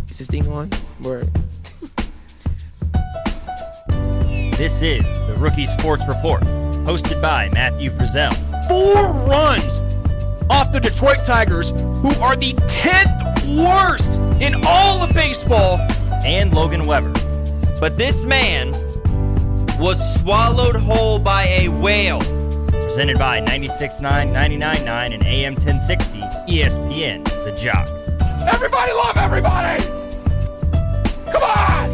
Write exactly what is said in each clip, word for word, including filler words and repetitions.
Is this thing on? Word. This is the Rookie Sports Report, hosted by Matthew Frizzell. Four runs off the Detroit Tigers, who are the tenth worst in all of baseball. And Logan Weber. But this man was swallowed whole by a whale. Presented by ninety-six point nine, ninety-nine point nine, and A M ten sixty, E S P N, The Jock. Everybody love everybody! Come on!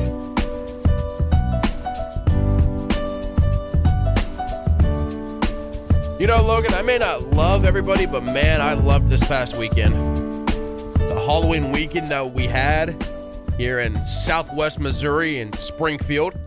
You know, Logan, I may not love everybody, but man, I loved this past weekend. The Halloween weekend that we had here in Southwest Missouri in Springfield.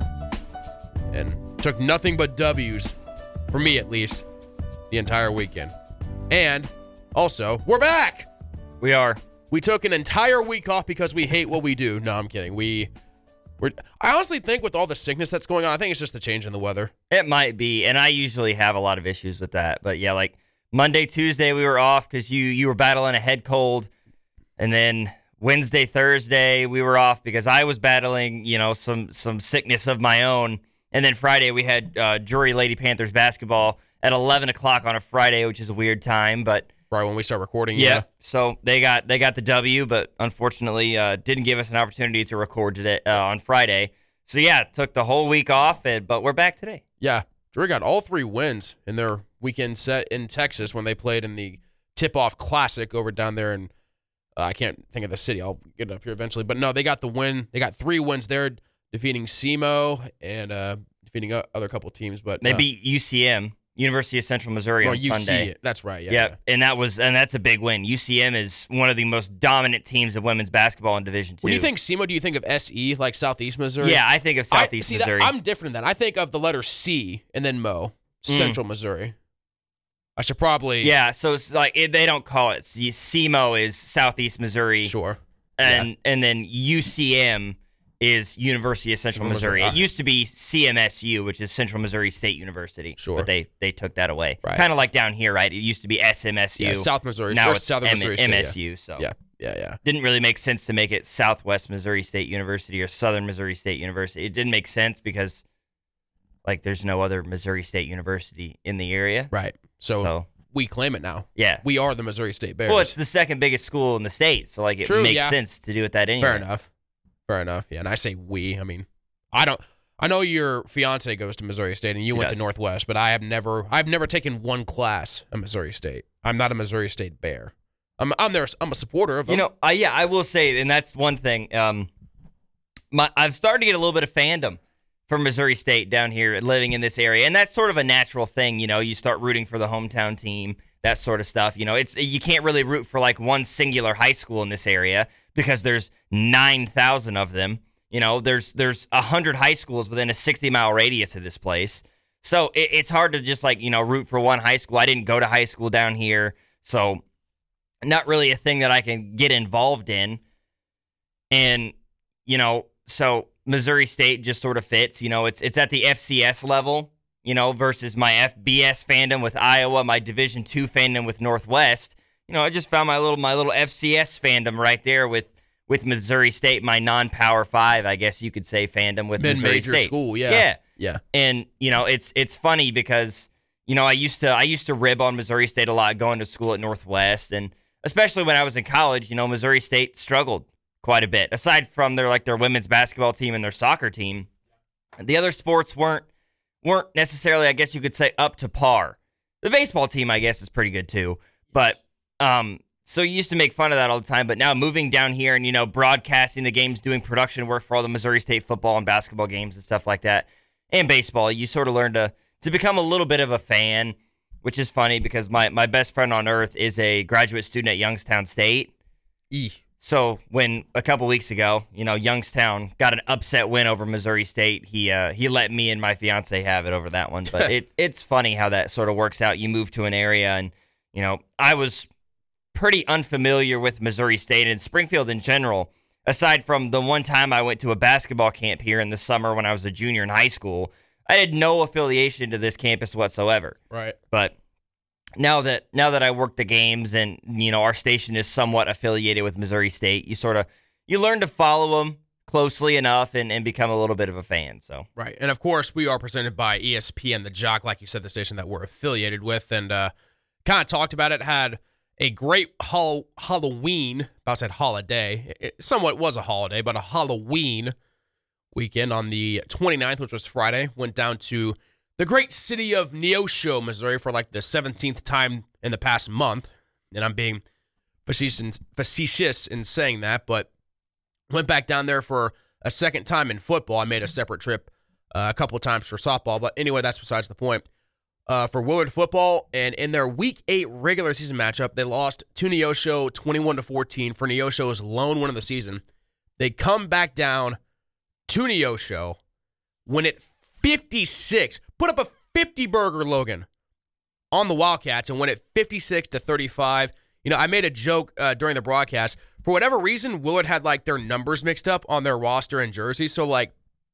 And took nothing but W's, for me at least, the entire weekend. And also, we're back! We are. We took an entire week off because we hate what we do. No, I'm kidding. We, we're. I honestly think with all the sickness that's going on, I think it's just a change in the weather. It might be, and I usually have a lot of issues with that. But yeah, like Monday, Tuesday, we were off because you you were battling a head cold, and then Wednesday, Thursday, we were off because I was battling, you know, some some sickness of my own, and then Friday we had uh, Drury Lady Panthers basketball at eleven o'clock on a Friday, which is a weird time, but. Right when we start recording, yeah. yeah. So they got they got the W, but unfortunately uh, didn't give us an opportunity to record today uh, on Friday. So yeah, took the whole week off, and, but we're back today. Yeah, Drury got all three wins in their weekend set in Texas when they played in the Tip-Off Classic over down there in, uh, I can't think of the city. I'll get it up here eventually. But no, they got the win. They got three wins there, defeating S E M O and uh, defeating other couple teams. But they uh, beat U C M. University of Central Missouri oh, on U C, Sunday. That's right. Yeah, yep. yeah. And that was and that's a big win. U C M is one of the most dominant teams of women's basketball in Division Two. When you think S E M O, do you think of S E, like Southeast Missouri? Yeah, I think of Southeast I, see, Missouri. That, I'm different than that. I think of the letter C and then Mo, Central mm. Missouri. I should probably. Yeah, so it's like it, they don't call it. S E M O is Southeast Missouri. Sure. And yeah. and then U C M is University of Central, Central Missouri. Missouri. It used to be C M S U, which is Central Missouri State University. Sure. But they, they took that away. Right. Kind of like down here, right? It used to be S M S U. Yeah, South Missouri. Now sure, it's Southern M- Missouri State, M S U. Yeah. So yeah, yeah, yeah. Didn't really make sense to make it Southwest Missouri State University or Southern Missouri State University. It didn't make sense because, like, there's no other Missouri State University in the area. Right. So, so we claim it now. Yeah. We are the Missouri State Bears. Well, it's the second biggest school in the state, so like it True, makes yeah. sense to do it that anyway. Fair enough. Fair enough. Yeah, and I say we. I mean, I don't. I know your fiance goes to Missouri State and you she went does. to Northwest, but I have never. I've never taken one class at Missouri State. I'm not a Missouri State Bear. I'm. I'm there. I'm a supporter of them. You know. Uh, yeah, I will say, and that's one thing. Um, my I've started to get a little bit of fandom for Missouri State down here, living in this area, and that's sort of a natural thing. You know, you start rooting for the hometown team, that sort of stuff. You know, it's you can't really root for like one singular high school in this area because there's nine thousand of them. You know, there's there's one hundred high schools within a sixty-mile radius of this place. So it, it's hard to just, like, you know, root for one high school. I didn't go to high school down here, so not really a thing that I can get involved in. And, you know, so Missouri State just sort of fits. You know, it's it's at the F C S level, you know, versus my F B S fandom with Iowa, my Division two fandom with Northwest. You know, I just found my little my little F C S fandom right there with with Missouri State, my non-Power Five, I guess you could say, fandom with Missouri Mid-major State. school, yeah, yeah, yeah. And you know, it's it's funny because you know I used to I used to rib on Missouri State a lot going to school at Northwest, and especially when I was in college, you know, Missouri State struggled quite a bit. Aside from their like their women's basketball team and their soccer team, the other sports weren't weren't necessarily, I guess you could say, up to par. The baseball team, I guess, is pretty good too, but um. So you used to make fun of that all the time, but now moving down here and, you know, broadcasting the games, doing production work for all the Missouri State football and basketball games and stuff like that, and baseball, you sort of learn to to become a little bit of a fan, which is funny because my, my best friend on earth is a graduate student at Youngstown State. Eeh. So when a couple weeks ago, you know, Youngstown got an upset win over Missouri State, he uh, he let me and my fiance have it over that one. But it, it's funny how that sort of works out. You move to an area and, you know, I was pretty unfamiliar with Missouri State and Springfield in general, aside from the one time I went to a basketball camp here in the summer when I was a junior in high school. I had no affiliation to this campus whatsoever. Right. But now that now that I work the games and, you know, our station is somewhat affiliated with Missouri State, you sort of you learn to follow them closely enough and, and become a little bit of a fan. So Right. And of course, we are presented by E S P N The Jock, like you said, the station that we're affiliated with. And uh, kind of talked about it, had a great hol- Halloween, about to say holiday. It somewhat was a holiday, but a Halloween weekend on the twenty-ninth, which was Friday. Went down to the great city of Neosho, Missouri for like the seventeenth time in the past month. And I'm being facetious, facetious in saying that, but went back down there for a second time in football. I made a separate trip uh, a couple of times for softball, but anyway, that's besides the point. Uh, for Willard football, and in their Week eight regular season matchup, they lost to Neosho twenty-one to fourteen for Neosho's lone win of the season. They come back down to Neosho, win it fifty-six, put up a fifty-burger Logan on the Wildcats and win it fifty-six to thirty-five. You know, I made a joke uh, during the broadcast. For whatever reason, Willard had, like, their numbers mixed up on their roster and jerseys. So, like,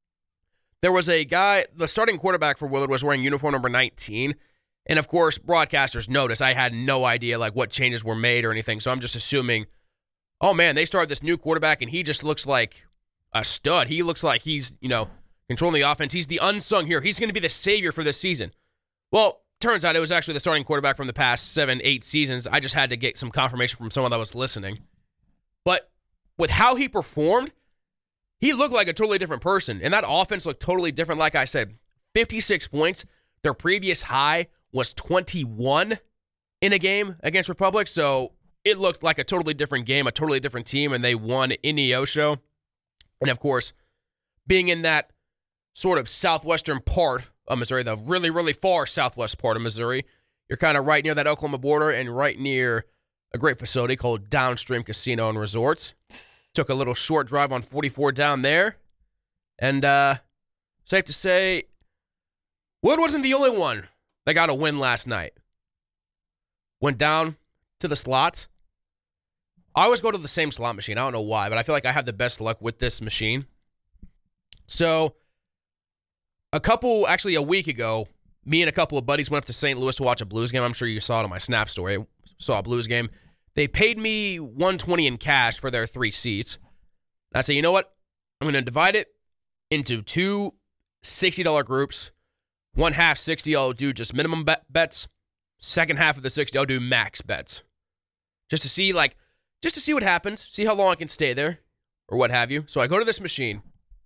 there was a guy, the starting quarterback for Willard was wearing uniform number nineteen. And, of course, broadcasters noticed. I had no idea, like, what changes were made or anything. So I'm just assuming, oh, man, they started this new quarterback, and he just looks like a stud. He looks like he's, you know, controlling the offense. He's the unsung hero. He's going to be the savior for this season. Well, turns out it was actually the starting quarterback from the past seven, eight seasons. I just had to get some confirmation from someone that was listening. But with how he performed, he looked like a totally different person. And that offense looked totally different. Like I said, fifty-six points. Their previous high was twenty-one in a game against Republic. So it looked like a totally different game, a totally different team, and they won in Neosho. And, of course, being in that sort of southwestern part of Missouri, the really, really far southwest part of Missouri, you're kind of right near that Oklahoma border and right near a great facility called Downstream Casino and Resorts. Took a little short drive on forty-four down there. And uh, safe to say, Wood wasn't the only one that got a win last night. Went down to the slots. I always go to the same slot machine. I don't know why, but I feel like I have the best luck with this machine. So, a couple, actually a week ago, me and a couple of buddies went up to Saint Louis to watch a Blues game. I'm sure you saw it on my Snap story. I saw a Blues game. They paid me one hundred twenty dollars in cash for their three seats. And I said, you know what? I'm going to divide it into two sixty dollars groups. One half sixty, I'll do just minimum bet- bets. Second half of the sixty, I'll do max bets. Just to see, like, just to see what happens. See how long I can stay there or what have you. So I go to this machine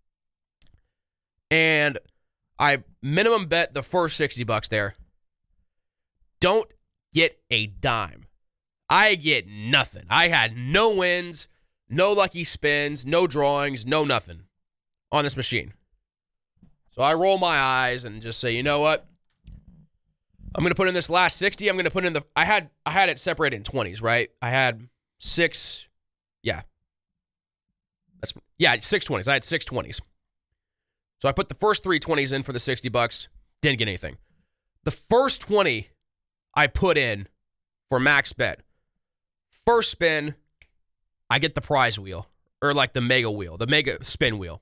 and I minimum bet the first sixty bucks there. Don't get a dime. I get nothing. I had no wins, no lucky spins, no drawings, no nothing on this machine. So I roll my eyes and just say, you know what? I'm going to put in this last sixty. I'm going to put in the, I had, I had it separated in twenties, right? I had six, yeah. That's, yeah, six twenties. I had six twenties. So I put the first three twenties in for the sixty bucks. Didn't get anything. The first twenty I put in for max bet. First spin, I get the prize wheel, or like the mega wheel, the mega spin wheel.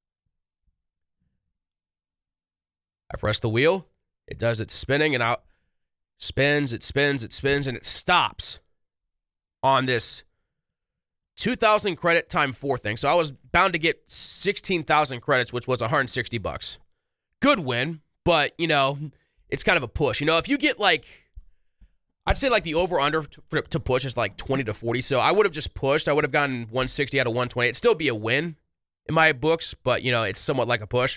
I press the wheel, it does its spinning, and out spins, it spins, it spins, and it stops on this two thousand credit time four thing. So I was bound to get sixteen thousand credits, which was one hundred sixty bucks. Good win, but, you know, it's kind of a push. You know, if you get like, I'd say like the over-under to, to push is like twenty to forty. So I would have just pushed. I would have gotten one sixty out of one twenty. It'd still be a win in my books, but, you know, it's somewhat like a push.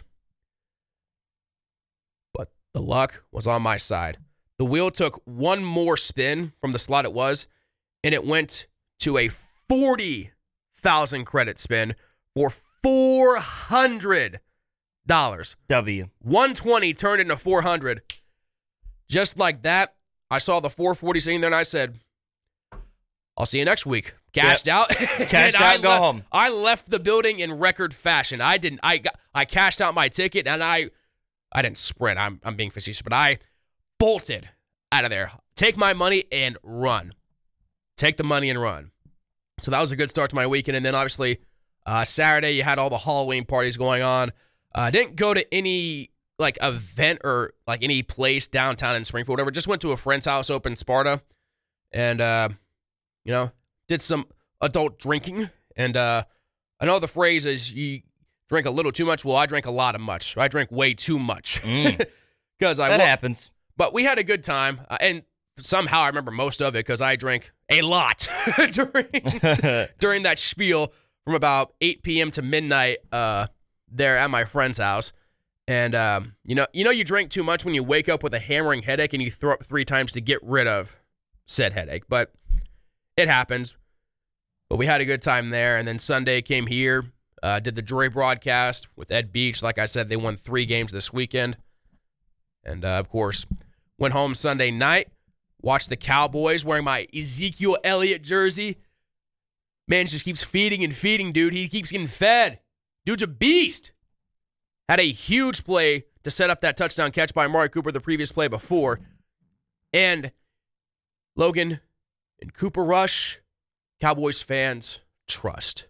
But the luck was on my side. The wheel took one more spin from the slot it was, and it went to a forty thousand credit spin for four hundred dollars. W. one twenty turned into four hundred. Just like that, I saw the four forty sitting there, and I said, I'll see you next week. Cashed Yep. out. Cashed out, I go le- home. I left the building in record fashion. I didn't. I got, I cashed out my ticket, and I I didn't sprint. I'm I'm being facetious, but I bolted out of there. Take my money and run. Take the money and run. So that was a good start to my weekend. And then obviously uh, Saturday you had all the Halloween parties going on. I uh, didn't go to any like event or like any place downtown in Springfield, whatever. Just went to a friend's house, open Sparta, and uh, you know, did some adult drinking and uh, I know the phrase is you drink a little too much. Well, I drank a lot of much. I drank way too much. Mm. Because I That wa- happens. But we had a good time, uh, and somehow I remember most of it because I drank a lot during during that spiel from about eight p.m. to midnight uh, there at my friend's house. And um, you know, you know, you drink too much when you wake up with a hammering headache and you throw up three times to get rid of said headache. But it happens. But we had a good time there, and then Sunday came here, uh, did the Dre broadcast with Ed Beach. Like I said, they won three games this weekend. And, uh, of course, went home Sunday night, watched the Cowboys wearing my Ezekiel Elliott jersey. Man just keeps feeding and feeding, dude. He keeps getting fed. Dude's a beast. Had a huge play to set up that touchdown catch by Amari Cooper the previous play before. And Logan and Cooper Rush, Cowboys fans, trust.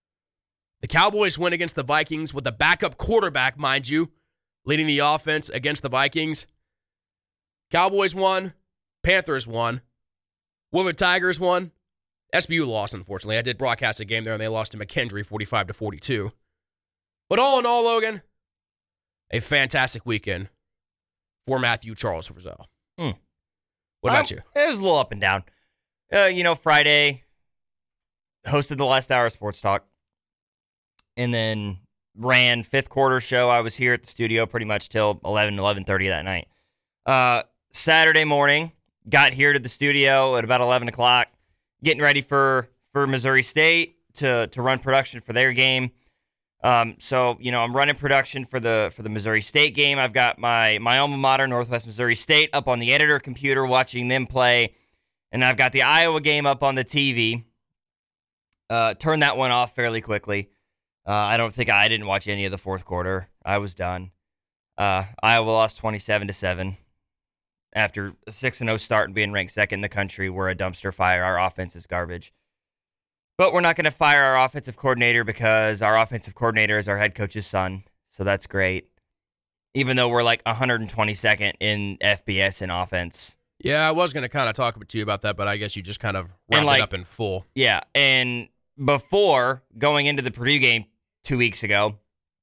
The Cowboys win against the Vikings with a backup quarterback, mind you, leading the offense against the Vikings. Cowboys won. Panthers won. Willard Tigers won. S B U lost, unfortunately. I did broadcast a game there, and they lost to McKendree forty-five to forty-two. But all in all, Logan, a fantastic weekend for Matthew Charles Frizzell. Hmm. What about Um, you? It was a little up and down. Uh, you know, Friday, hosted the last hour of Sports Talk, and then ran fifth quarter show. I was here at the studio pretty much till eleven, eleven thirty that night. Uh, Saturday morning, got here to the studio at about eleven o'clock, getting ready for, for Missouri State to, to run production for their game. Um, so, you know, I'm running production for the for the Missouri State game. I've got my, my alma mater, Northwest Missouri State, up on the editor computer watching them play. And I've got the Iowa game up on the T V. Uh, turned that one off fairly quickly. Uh, I don't think I didn't watch any of the fourth quarter. I was done. Uh, Iowa lost twenty-seven to seven after a six and oh start and being ranked second in the country. We're a dumpster fire. Our offense is garbage. But we're not going to fire our offensive coordinator because our offensive coordinator is our head coach's son. So that's great. Even though we're like one hundred twenty-second in F B S in offense. Yeah, I was going to kind of talk to you about that, but I guess you just kind of wrapped like- it up in full. Yeah, and before going into the Purdue game two weeks ago,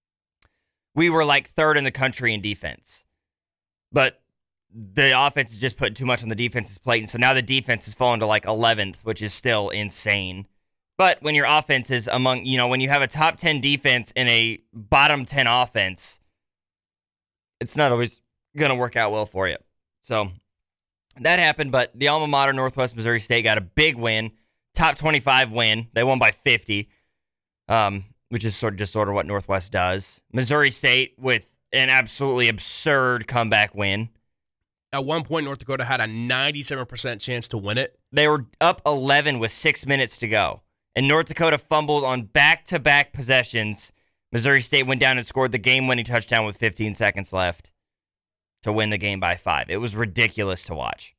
we were like third in the country in defense. But the offense is just putting too much on the defense's plate, and so now the defense has fallen to like eleventh, which is still insane. But when your offense is among, you know, when you have a top ten defense and a bottom ten offense, it's not always going to work out well for you. So that happened, but the alma mater, Northwest Missouri State, got a big win, top twenty-five win. They won by fifty, um, which is sort of just sort of what Northwest does. Missouri State with an absolutely absurd comeback win. At one point, North Dakota had a ninety-seven percent chance to win it. They were up eleven with six minutes to go. And North Dakota fumbled on back-to-back possessions. Missouri State went down and scored the game-winning touchdown with fifteen seconds left to win the game by five. It was ridiculous to watch.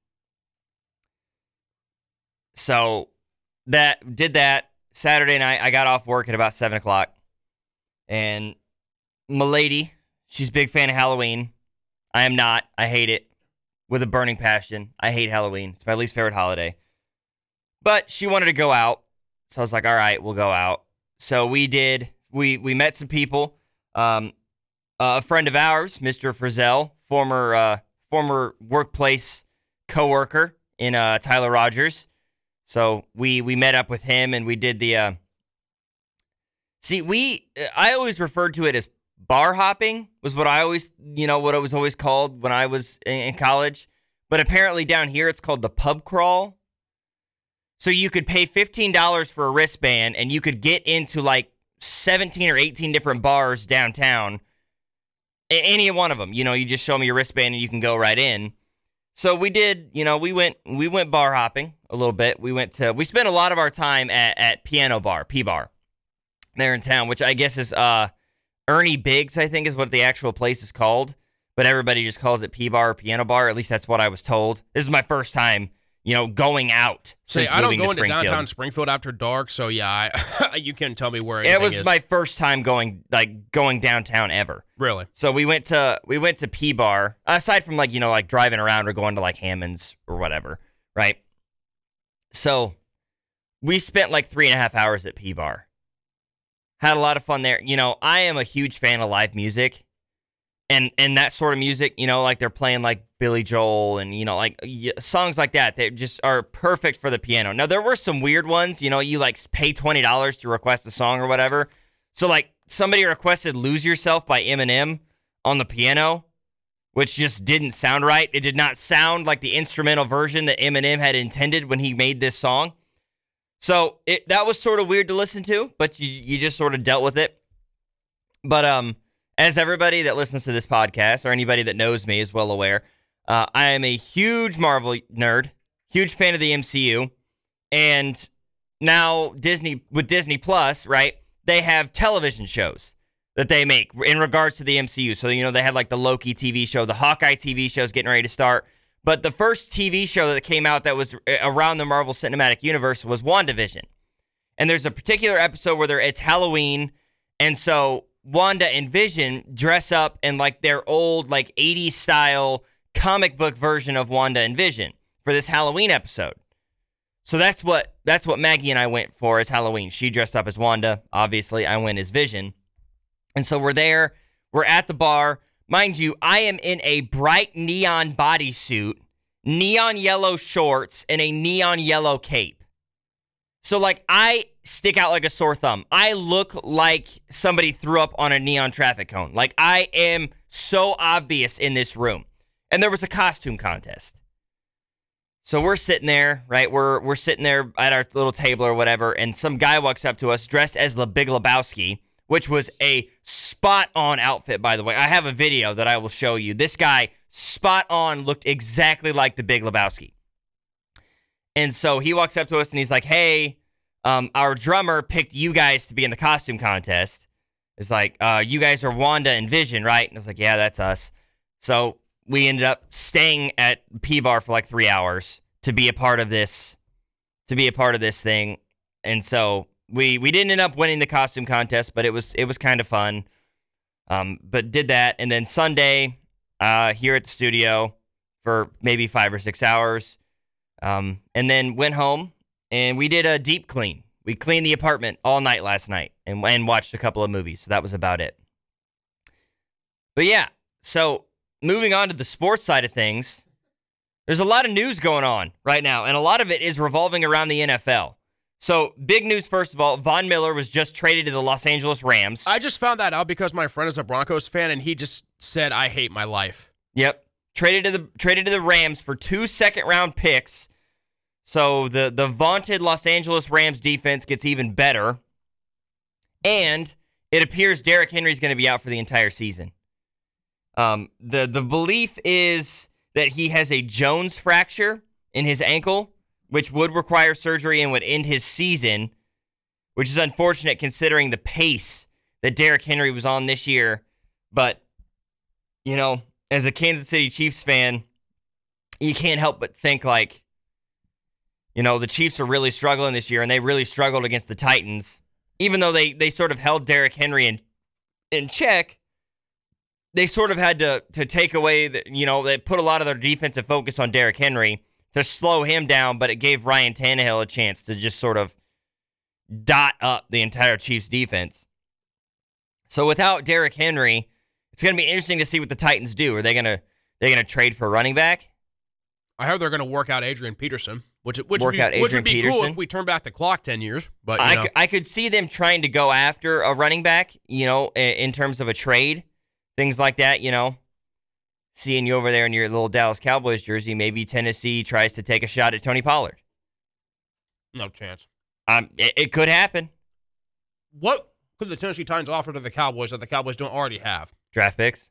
So that did that. Saturday night, I got off work at about seven o'clock. And my lady, she's a big fan of Halloween. I am not. I hate it with a burning passion. I hate Halloween. It's my least favorite holiday. But she wanted to go out. So I was like, all right, we'll go out. So we did. We we met some people. Um, uh, a friend of ours, Mister Frizzell, former uh, former workplace coworker in uh, Tyler Rogers. So we we met up with him and we did the. Uh, see, we I always referred to it as bar hopping. Was what I always you know what it was always called when I was in, in college. But apparently down here it's called the pub crawl. So you could pay fifteen dollars for a wristband and you could get into like seventeen or eighteen different bars downtown. A- any one of them. You know, you just show me your wristband and you can go right in. So we did, you know, we went we went bar hopping a little bit. We went to we spent a lot of our time at, at Piano Bar, P-Bar, there in town, which I guess is uh Ernie Biggs, I think is what the actual place is called. But everybody just calls it P-Bar or Piano Bar. At least that's what I was told. This is my first time, you know, going out Say, since I don't moving go to into Springfield. downtown Springfield after dark, so yeah, I, you can tell me where It anything was is. my first time going like going downtown ever. Really? So we went to we went to P-Bar. Aside from like, you know, like driving around or going to like Hammond's or whatever, right? So we spent like three and a half hours at P-Bar. Had a lot of fun there. You know, I am a huge fan of live music. And and that sort of music, you know, like they're playing like Billy Joel and, you know, like y- songs like that that just are perfect for the piano. Now, there were some weird ones, you know, you like pay twenty dollars to request a song or whatever. So like somebody requested Lose Yourself by Eminem on the piano, which just didn't sound right. It did not sound like the instrumental version that Eminem had intended when he made this song. So it that was sort of weird to listen to, but you, you just sort of dealt with it. But, um... as everybody that listens to this podcast or anybody that knows me is well aware, uh, I am a huge Marvel nerd, huge fan of the M C U, and now Disney with Disney Plus, right? They have television shows that they make in regards to the M C U. So you know they had like the Loki T V show, the Hawkeye T V show is getting ready to start, but the first T V show that came out that was around the Marvel Cinematic Universe was WandaVision, and there's a particular episode where it's Halloween, and so Wanda and Vision dress up in like their old like eighties style comic book version of Wanda and Vision for this Halloween episode. So that's what that's what Maggie and I went for as Halloween. She dressed up as Wanda. Obviously, I went as Vision. And so we're there. We're at the bar. Mind you, I am in a bright neon bodysuit, neon yellow shorts, and a neon yellow cape. So, like, I stick out like a sore thumb. I look like somebody threw up on a neon traffic cone. Like, I am so obvious in this room. And there was a costume contest. So we're sitting there, right? We're we're sitting there at our little table or whatever, and some guy walks up to us dressed as the Big Lebowski, which was a spot-on outfit, by the way. I have a video that I will show you. This guy, spot-on, looked exactly like the Big Lebowski. And so he walks up to us and he's like, hey, um, our drummer picked you guys to be in the costume contest. It's like, uh, you guys are Wanda and Vision, right? And I was like, yeah, that's us. So we ended up staying at P-Bar for like three hours to be a part of this, to be a part of this thing. And so we we didn't end up winning the costume contest, but it was it was kind of fun. Um, but did that. And then Sunday, uh, here at the studio for maybe five or six hours. Um, and then went home and we did a deep clean. We cleaned the apartment all night last night and, and watched a couple of movies. So that was about it. But yeah, so moving on to the sports side of things, there's a lot of news going on right now, and a lot of it is revolving around the N F L. So big news, first of all, Von Miller was just traded to the Los Angeles Rams. I just found that out because my friend is a Broncos fan, and he just said, I hate my life. Yep. Traded to the traded to the Rams for two second-round picks. So the, the vaunted Los Angeles Rams defense gets even better. And it appears Derrick Henry's going to be out for the entire season. Um, the, the belief is that he has a Jones fracture in his ankle, which would require surgery and would end his season, which is unfortunate considering the pace that Derrick Henry was on this year. But, you know, as a Kansas City Chiefs fan, you can't help but think like, you know, the Chiefs are really struggling this year, and they really struggled against the Titans. Even though they, they sort of held Derrick Henry in in check, they sort of had to to take away, the, you know, they put a lot of their defensive focus on Derrick Henry to slow him down, but it gave Ryan Tannehill a chance to just sort of dot up the entire Chiefs defense. So without Derrick Henry, it's going to be interesting to see what the Titans do. Are they going to they going to trade for a running back? I heard they're going to work out Adrian Peterson, which, which work would be, out which would be Adrian cool Peterson? if we turn back the clock ten years. But you I, know. c- I could see them trying to go after a running back, you know, in, in terms of a trade, things like that, you know. Seeing you over there in your little Dallas Cowboys jersey, maybe Tennessee tries to take a shot at Tony Pollard. No chance. Um, it, it could happen. What could the Tennessee Titans offer to the Cowboys that the Cowboys don't already have? Draft picks.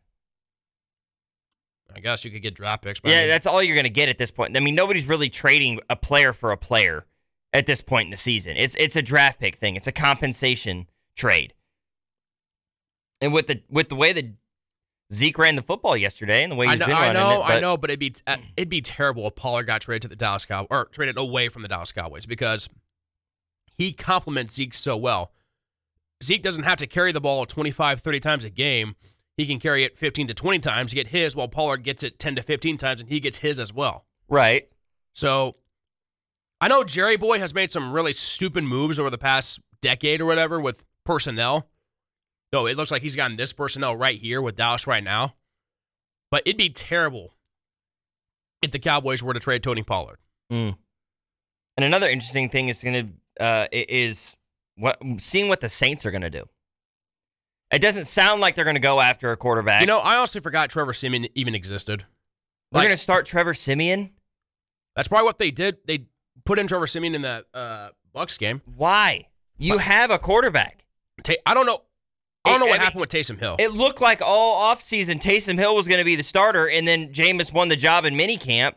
I guess you could get draft picks. But Yeah, I mean, that's all you're going to get at this point. I mean, nobody's really trading a player for a player at this point in the season. It's it's a draft pick thing. It's a compensation trade. And with the with the way that Zeke ran the football yesterday and the way he's I know, been I running know, it, but I know, but it'd be uh, it'd be terrible if Pollard got traded to the Dallas Cowboys or traded away from the Dallas Cowboys because he complements Zeke so well. Zeke doesn't have to carry the ball twenty-five, thirty times a game. He can carry it fifteen to twenty times, get his, while Pollard gets it ten to fifteen times, and he gets his as well. right. So I know Jerry Boy has made some really stupid moves over the past decade or whatever with personnel. Though it looks like he's gotten this personnel right here with Dallas right now. But it'd be terrible if the Cowboys were to trade Tony Pollard. Mm. And another interesting thing is going to uh, is what seeing what the Saints are going to do. It doesn't sound like they're going to go after a quarterback. You know, I honestly forgot Trevor Siemian even existed. They're Like, going to start Trevor Siemian? that's probably what they did. They put in Trevor Siemian in that uh, Bucs game. Why? You have a quarterback. Ta- I don't know. I don't know It- what I mean, happened with Taysom Hill. It looked like all offseason Taysom Hill was going to be the starter, and then Jameis won the job in minicamp.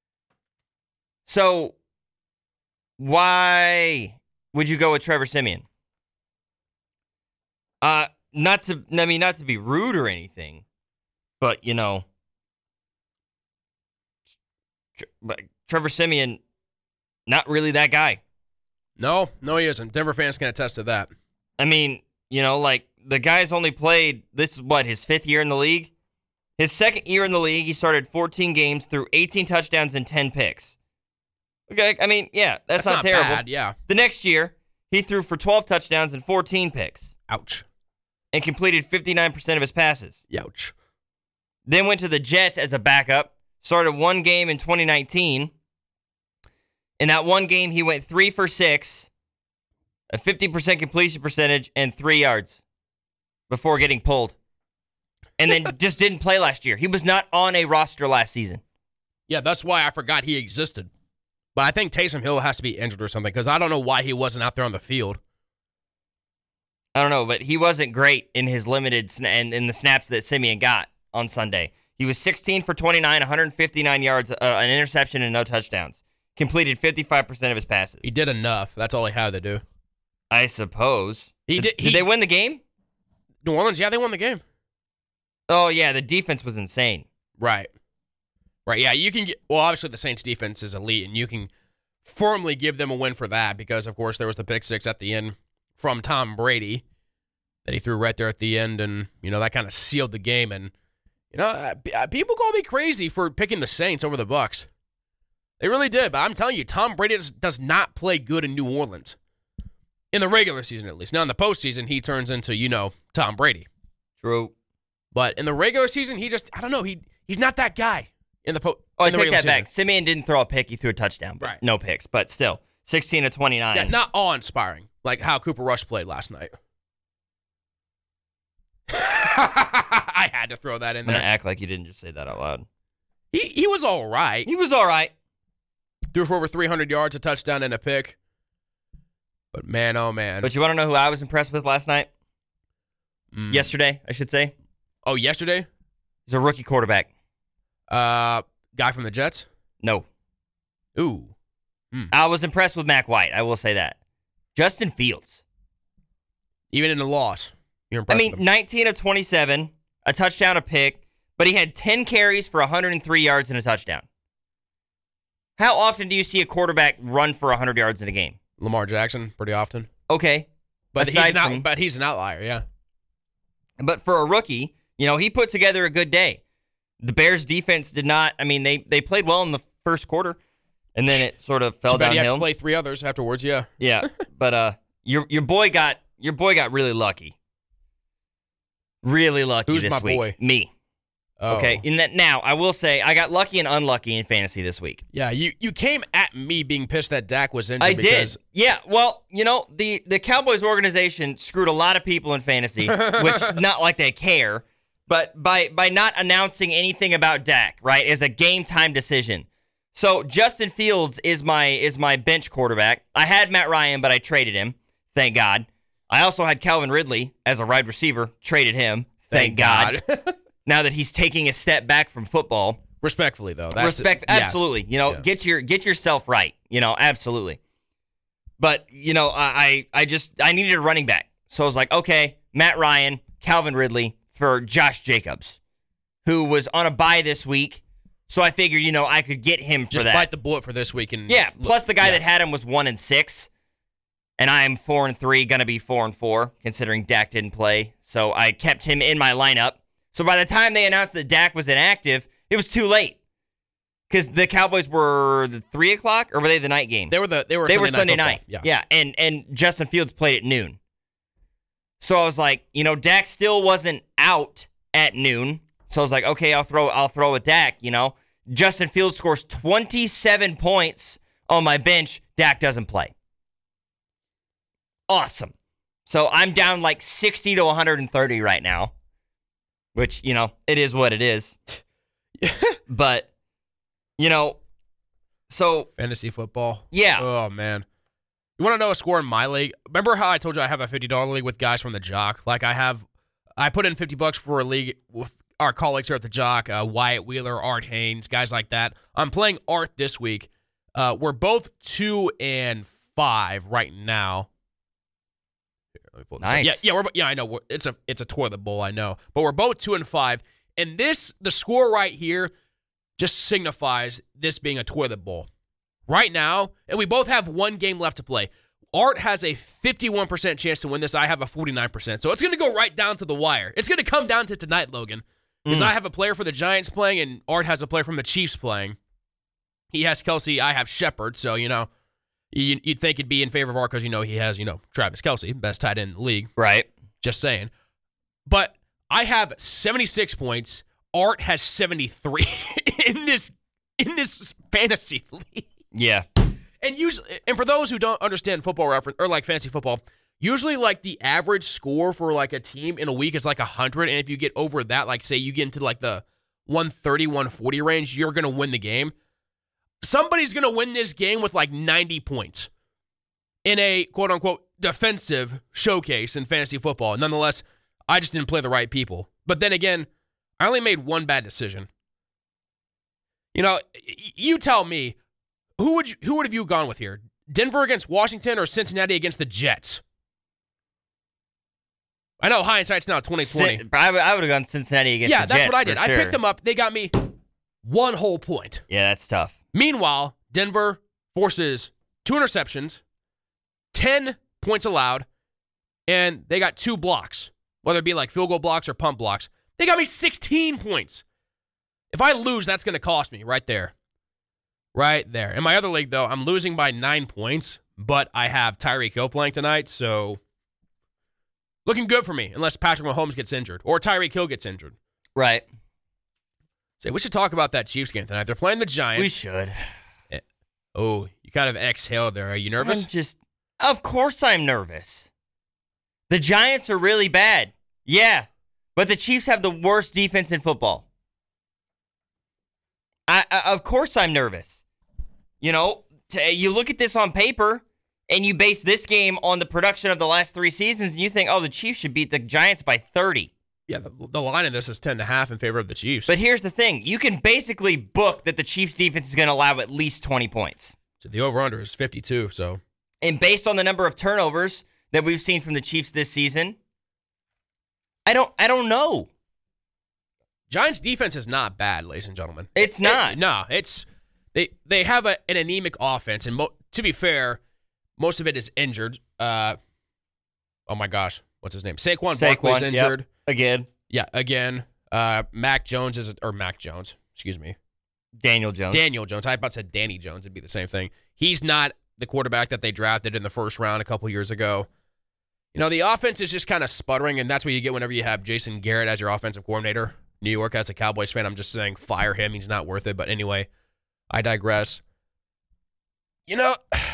So why would you go with Trevor Siemian? Uh, not to, I mean, not to be rude or anything, but you know, Tr- but Trevor Siemian, not really that guy. no, no, he isn't. Denver fans can attest to that. I mean, you know, like the guy's only played, this is what, his fifth year in the league? His second year in the league, he started fourteen games, threw eighteen touchdowns and ten picks. Okay, I mean, yeah, that's, That's not, not terrible. bad, yeah. The next year, he threw for twelve touchdowns and fourteen picks Ouch. and completed fifty-nine percent of his passes. Youch. Then went to the Jets as a backup, started one game in twenty nineteen. In that one game, he went three for six, a fifty percent completion percentage, and three yards before getting pulled. And then just didn't play last year. He was not on a roster last season. Yeah, that's why I forgot he existed. But I think Taysom Hill has to be injured or something because I don't know why he wasn't out there on the field. I don't know, but he wasn't great in his limited sna- and in the snaps that Simeon got on Sunday. He was sixteen for twenty-nine, one hundred fifty-nine yards, uh, an interception, and no touchdowns. Completed fifty-five percent of his passes. He did enough. That's all he had to do. I suppose. He did, did- did he- they win the game? New Orleans, yeah, they won the game. Oh, yeah, the defense was insane. Right. Right, yeah, you can get, well, obviously the Saints defense is elite, and you can firmly give them a win for that because, of course, there was the pick six at the end from Tom Brady that he threw right there at the end, and, you know, that kind of sealed the game. And, you know, uh, p- uh, people call me crazy for picking the Saints over the Bucs. They really did, but I'm telling you, Tom Brady does, does not play good in New Orleans. In the regular season, at least. Now, in the postseason, he turns into, you know, Tom Brady. True. But in the regular season, he just, I don't know, he he's not that guy in the po- Oh, I in the take regular that season. back. Simeon didn't throw a pick. He threw a touchdown. But Right. No picks, but still. sixteen to twenty-nine. Yeah, not awe-inspiring, like how Cooper Rush played last night. I had to throw that in I'm going to there. act like you didn't just say that out loud. He he was all right. He was all right. Threw for over three hundred yards, a touchdown, and a pick. But man, oh man. But you want to know who I was impressed with last night? Mm. Yesterday, I should say. Oh, yesterday? He's a rookie quarterback. Uh, guy from the Jets? No. Ooh. I was impressed with Mac White. I will say that. Justin Fields. Even in the loss, you're I impressed mean, with him. nineteen of twenty-seven, a touchdown, a pick, but he had ten carries for one hundred three yards and a touchdown. How often do you see a quarterback run for one hundred yards in a game? Lamar Jackson, pretty often. Okay. But he's, Aside an out, from- but he's an outlier, yeah. But for a rookie, you know, he put together a good day. The Bears defense did not, I mean, they they played well in the first quarter, and then it sort of fell Too bad he had downhill. to play three others afterwards, yeah. Yeah. But uh your your boy got your boy got really lucky. Really lucky Who's this my week. boy? Me. Oh. Okay. In that now, I will say I got lucky and unlucky in fantasy this week. Yeah, you, you came at me being pissed that Dak was injured I because did. Yeah. Well, you know, the the Cowboys organization screwed a lot of people in fantasy, which not like they care, but by by not announcing anything about Dak, right, is a game time decision. So Justin Fields is my is my bench quarterback. I had Matt Ryan, but I traded him. Thank God. I also had Calvin Ridley as a wide receiver. Traded him. Thank, God. Now that he's taking a step back from football. Respectfully, though. That's Respect, yeah. absolutely. You know, Yeah. get your get yourself right. You know, absolutely. But you know, I I I just I needed a running back, so I was like, okay, Matt Ryan, Calvin Ridley for Josh Jacobs, who was on a bye this week. So I figured, you know, I could get him for Just that. bite the bullet for this week. And Yeah. Plus, the guy yeah. that had him was one and six, and I am four and three, gonna be four and four, considering Dak didn't play. So I kept him in my lineup. So by the time they announced that Dak was inactive, it was too late. Because the Cowboys were the three o'clock, or were they the night game? They were the they were They Sunday were Sunday night. night. football. Yeah. And and Justin Fields played at noon. So I was like, you know, Dak still wasn't out at noon. So I was like, okay, I'll throw I'll throw with Dak, you know. Justin Fields scores twenty-seven points on my bench. Dak doesn't play. Awesome. So I'm down like sixty to one hundred thirty right now, which, you know, it is what it is. But, you know, so. Fantasy football. Yeah. Oh, man. You want to know a score in my league? Remember how I told you I have a fifty dollars league with guys from the Jock? Like I have, I put in fifty bucks for a league with our colleagues here at the Jock, uh, Wyatt Wheeler, Art Haynes, guys like that. I'm playing Art this week. Uh, we're both two and five right now. Here, let me pull this up. Nice. Yeah, yeah, we're, yeah. I know we're, it's a it's a toilet bowl. I know, but we're both two and five. And this, the score right here, just signifies this being a toilet bowl. Right now, and we both have one game left to play. Art has a fifty-one percent chance to win this. I have a forty-nine percent. So it's going to go right down to the wire. It's going to come down to tonight, Logan. Because mm. I have a player for the Giants playing, and Art has a player from the Chiefs playing. He has Kelsey. I have Shepard. So, you know, you, you'd think it'd be in favor of Art because, you know, he has, you know, Travis Kelsey, best tight end in the league. Right. Just saying. But I have seventy-six points. Art has seventy-three in this in this fantasy league. Yeah. And usually, and for those who don't understand football reference or like fantasy football, usually like the average score for like a team in a week is like one hundred, and if you get over that, like say you get into like the one thirty, one forty range, you're going to win the game. Somebody's going to win this game with like ninety points in a quote unquote defensive showcase in fantasy football. Nonetheless, I just didn't play the right people. But then again, I only made one bad decision. You know, you tell me, who would you, who would have you gone with here? Denver against Washington or Cincinnati against the Jets? I know hindsight's now twenty twenty. Cin- I would have gone Cincinnati against yeah, the Jets. Yeah, that's what I did. For I sure. picked them up. They got me one whole point. Yeah, that's tough. Meanwhile, Denver forces two interceptions, ten points allowed, and they got two blocks, whether it be like field goal blocks or punt blocks. They got me sixteen points. If I lose, that's going to cost me right there. Right there. In my other league, though, I'm losing by nine points, but I have Tyreek Hill playing tonight, so looking good for me, unless Patrick Mahomes gets injured or Tyreek Hill gets injured. Right. So we should talk about that Chiefs game tonight. They're playing the Giants. We should. Oh, you kind of exhaled there. Are you nervous? I'm just, of course I'm nervous. The Giants are really bad. Yeah. But the Chiefs have the worst defense in football. I, I of course I'm nervous. You know, t- you look at this on paper and you base this game on the production of the last three seasons and you think, oh, the Chiefs should beat the Giants by thirty. Yeah, the, the line of this is ten and a half in favor of the Chiefs. But here's the thing. You can basically book that the Chiefs defense is going to allow at least twenty points. So the over-under is fifty-two, so. And based on the number of turnovers that we've seen from the Chiefs this season, I don't I don't know. Giants defense is not bad, ladies and gentlemen. It's not. It, no, it's they they have a, an anemic offense, and mo- to be fair, most of it is injured. Uh, oh my gosh, what's his name? Saquon, Saquon Barkley's injured yep. again. Yeah, again. Uh, Mac Jones is or Mac Jones, excuse me, Daniel Jones. Daniel Jones. I about said Danny Jones. It'd be the same thing. He's not the quarterback that they drafted in the first round a couple years ago. You know, the offense is just kind of sputtering, and that's what you get whenever you have Jason Garrett as your offensive coordinator. New York, as a Cowboys fan, I'm just saying fire him. He's not worth it. But anyway, I digress. You know,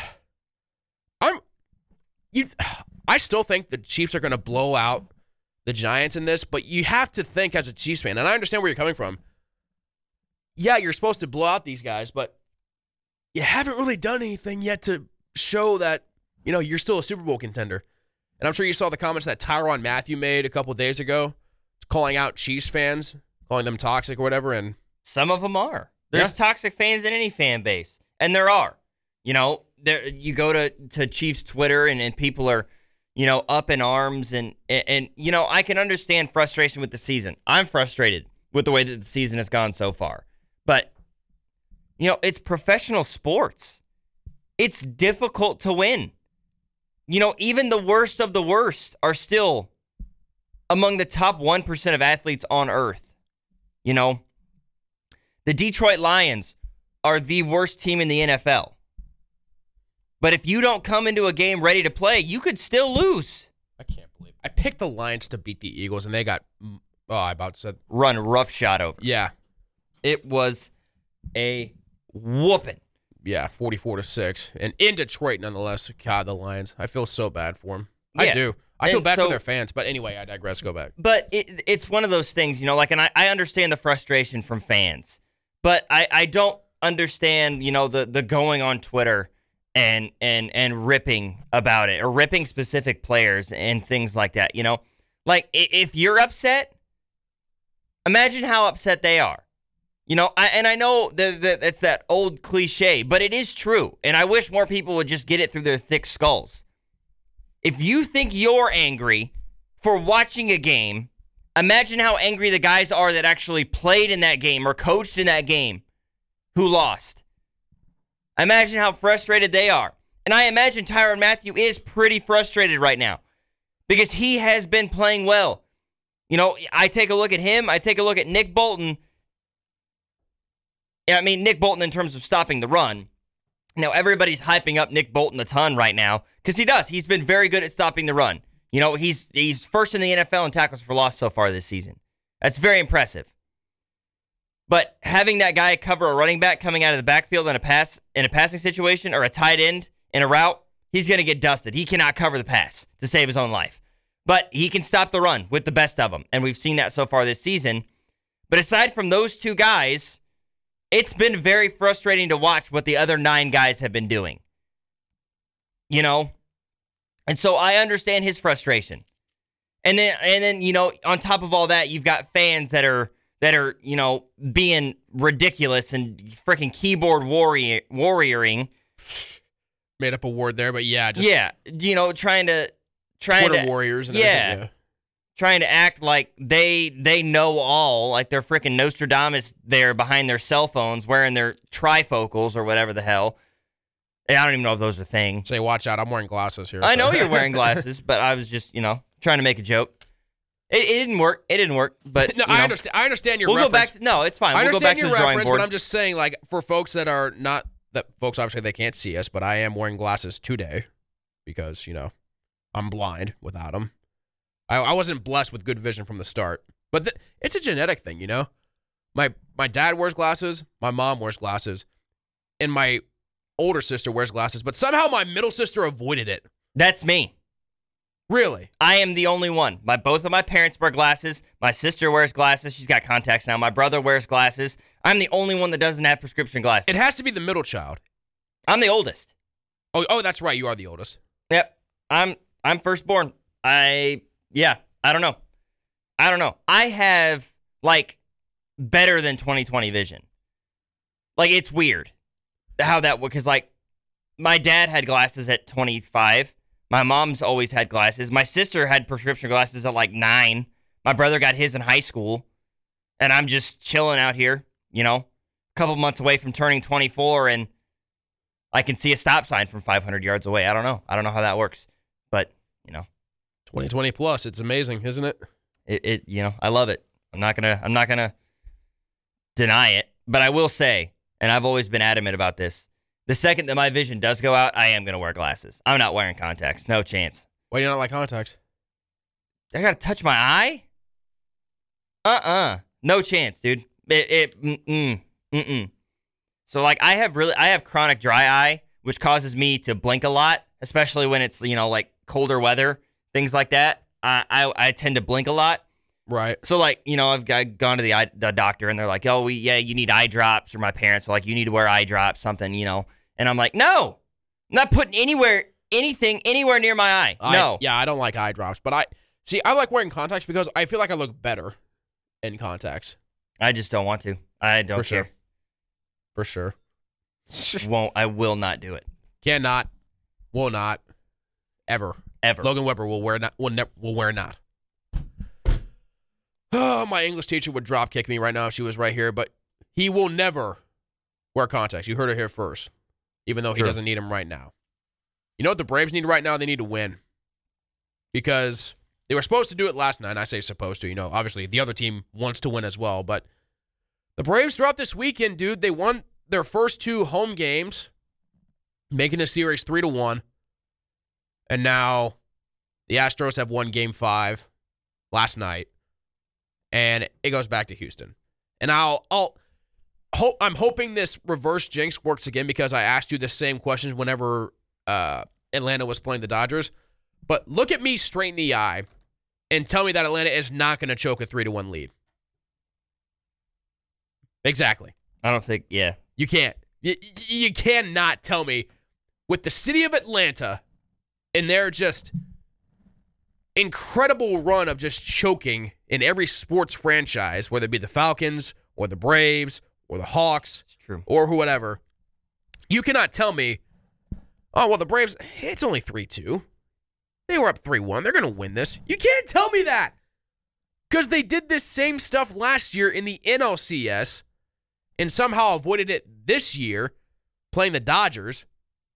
I'm you. I still think the Chiefs are going to blow out the Giants in this, but you have to think as a Chiefs fan, and I understand where you're coming from. Yeah, you're supposed to blow out these guys, but you haven't really done anything yet to show that, you know, you're still a Super Bowl contender. And I'm sure you saw the comments that Tyrann Mathieu made a couple of days ago, calling out Chiefs fans, calling them toxic or whatever. And some of them are. There's yeah. toxic fans in any fan base, and there are. You know, there you go to, to Chiefs Twitter, and, and people are, you know, up in arms. And, and, and, you know, I can understand frustration with the season. I'm frustrated with the way that the season has gone so far. But, you know, it's professional sports. It's difficult to win. You know, even the worst of the worst are still among the top one percent of athletes on earth. You know, the Detroit Lions are the worst team in the N F L. But if you don't come into a game ready to play, you could still lose. I can't believe it. I picked the Lions to beat the Eagles, and they got, oh, I about said. Run roughshod over. Yeah. It was a whooping. Yeah, forty-four to six. And in Detroit, nonetheless. God, the Lions. I feel so bad for them. I Yeah. do. I feel And bad so- for their fans. But anyway, I digress. Go back. But it, it's one of those things, you know, like, and I, I understand the frustration from fans, but I, I don't understand, you know, the, the going on Twitter and, and, and ripping about it or ripping specific players and things like that, you know? Like, i- if you're upset, imagine how upset they are. You know, I, and I know that, that it's that old cliche, but it is true. And I wish more people would just get it through their thick skulls. If you think you're angry for watching a game, imagine how angry the guys are that actually played in that game or coached in that game who lost. Imagine how frustrated they are. And I imagine Tyrann Mathieu is pretty frustrated right now because he has been playing well. You know, I take a look at him. I take a look at Nick Bolton. Yeah, I mean, Nick Bolton in terms of stopping the run. Now, everybody's hyping up Nick Bolton a ton right now because he does. He's been very good at stopping the run. You know, he's he's first in the N F L in tackles for loss so far this season. That's very impressive. But having that guy cover a running back coming out of the backfield in a pass in a passing situation or a tight end in a route, he's going to get dusted. He cannot cover the pass to save his own life. But he can stop the run with the best of them, and we've seen that so far this season. But aside from those two guys, it's been very frustrating to watch what the other nine guys have been doing. You know? And so I understand his frustration. And then and then, you know, on top of all that, you've got fans that are that are, you know, being ridiculous and freaking keyboard warrior warrioring. Made up a word there, but yeah, just Yeah, you know, trying to trying Twitter to warriors and yeah. everything. Yeah. trying to act like they they know all, like they're freaking Nostradamus there behind their cell phones wearing their trifocals or whatever the hell. I don't even know if those are things. Say, watch out, I'm wearing glasses here. I so. know you're wearing glasses, but I was just, you know, trying to make a joke. It, it didn't work. It didn't work, but No, you know, I understand. I understand your we'll reference. go back to, no, it's fine. I We'll go understand back to your the drawing reference, board. but I'm just saying, like, for folks that are not, that folks obviously they can't see us, but I am wearing glasses today because, you know, I'm blind without them. I, I wasn't blessed with good vision from the start, but th- it's a genetic thing, you know? My my dad wears glasses, my mom wears glasses, and my older sister wears glasses, but somehow my middle sister avoided it. That's me. Really? I am the only one. My both of my parents wear glasses. My sister wears glasses. She's got contacts now. My brother wears glasses. I'm the only one that doesn't have prescription glasses. It has to be the middle child. I'm the oldest. Oh, oh, that's right. You are the oldest. Yep. I'm I'm firstborn. I yeah, I don't know. I don't know. I have like better than twenty twenty vision. Like it's weird how that because like my dad had glasses at twenty-five. My mom's always had glasses. My sister had prescription glasses at like nine. My brother got his in high school. And I'm just chilling out here, you know, a couple months away from turning twenty-four, and I can see a stop sign from five hundred yards away. I don't know. I don't know how that works. But, you know, twenty twenty plus. It's amazing, isn't it? it, it you know, I love it. I'm not going to I'm not going to deny it, but I will say, and I've always been adamant about this, the second that my vision does go out, I am going to wear glasses. I'm not wearing contacts. No chance. Why do you not like contacts? I got to touch my eye? Uh-uh. No chance, dude. It, it mm-mm, mm-mm. So, like, I have really, I have chronic dry eye, which causes me to blink a lot, especially when it's, you know, like, colder weather, things like that. I, I, I tend to blink a lot. Right. So, like, you know, I've got, gone to the eye, the doctor, and they're like, oh, we, yeah, you need eye drops, or my parents were like, you need to wear eye drops, something, you know. And I'm like, no, I'm not putting anywhere, anything, anywhere near my eye. I, No. Yeah, I don't like eye drops, but I, see, I like wearing contacts because I feel like I look better in contacts. I just don't want to. I don't For care. sure. For sure. Won't. I will not do it. Cannot, will not, ever. Ever. Logan Weber will wear not, will, ne- will wear not. Oh, my English teacher would drop kick me right now if she was right here, but he will never wear contacts. You heard it here first, even though he Sure. doesn't need them right now. You know what the Braves need right now? They need to win because they were supposed to do it last night. And I say supposed to. You know, obviously the other team wants to win as well, but the Braves throughout this weekend, dude, they won their first two home games, making the series three to one, and now The Astros have won game five last night, and it goes back to Houston. And I'll, I'll hope, I'm hoping this reverse jinx works again because I asked you the same questions whenever uh, Atlanta was playing the Dodgers. But look at me straight in the eye and tell me that Atlanta is not going to choke a three to one lead. Exactly. I don't think, yeah. You can't. You, you cannot tell me with the city of Atlanta and their just incredible run of just choking in every sports franchise, whether it be the Falcons or the Braves or the Hawks It's true. or whatever. You cannot tell me, oh, well, the Braves, it's only three two. They were up three one. They're going to win this. You can't tell me that because they did this same stuff last year in the N L C S and somehow avoided it this year playing the Dodgers.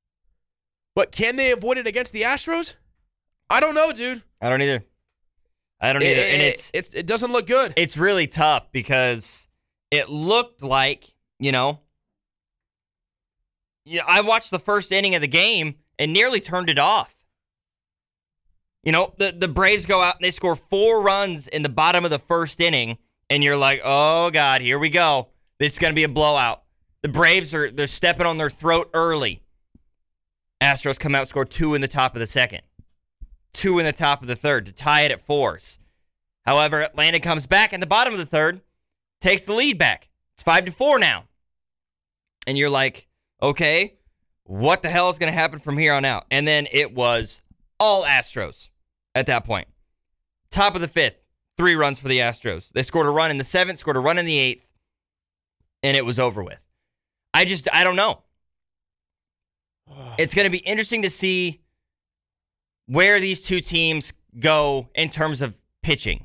But can they avoid it against the Astros? I don't know, dude. I don't either. I don't either. It, and it's, it's it doesn't look good. it's really tough because it looked like, you know, you know, I watched the first inning of the game and nearly turned it off. You know, the, the Braves go out and they score four runs in the bottom of the first inning, and you're like, oh, God, here we go. This is going to be a blowout. The Braves are they're stepping on their throat early. Astros come out and score two in the top of the second. Two in the top of the third to tie it at fours. However, Atlanta comes back in the bottom of the third, takes the lead back. It's five to four now. And you're like, okay, what the hell is going to happen from here on out? And then it was all Astros at that point. Top of the fifth, three runs for the Astros. They scored a run in the seventh, scored a run in the eighth, and it was over with. I just, I don't know. It's going to be interesting to see where these two teams go in terms of pitching.